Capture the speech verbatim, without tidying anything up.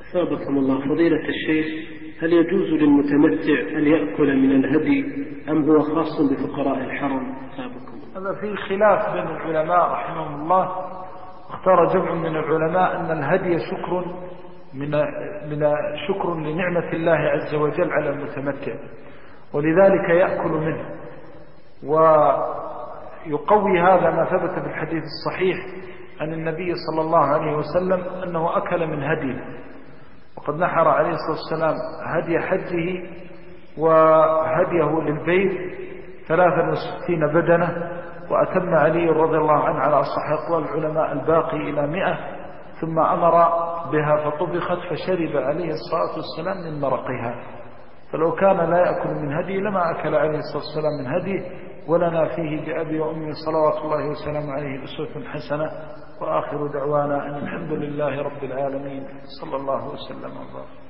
ثابكم الله فضيلة الشيخ، هل يجوز للمتمتع أن يأكل من الهدي أم هو خاص بفقراء الحرم؟ ثابكم. هذا في خلاف بين العلماء رحمهم الله. اختار جمع من العلماء أن الهدي شكر من من شكر لنعمة الله عز وجل على المتمتع، ولذلك يأكل منه. ويقوي هذا ما ثبت بالحديث الصحيح عن النبي صلى الله عليه وسلم أنه أكل من هديه، وقد نحر عليه الصلاة والسلام هدي حجه وهديه للبيت ثلاثا وستين بدنة، وأتم علي رضي الله عنه على أصح أقوال العلماء الباقي إلى مئة، ثم أمر بها فطبخت فشرب عليه الصلاة والسلام من مرقها. فلو كان لا يأكل من هدي لما أكل عليه الصلاة والسلام من هدي. ولنا فيه بأبي وأمي صلوات الله وسلام عليه أسوة حسنة. وآخر دعوانا أن الحمد لله رب العالمين، صلى الله وسلم وبارك.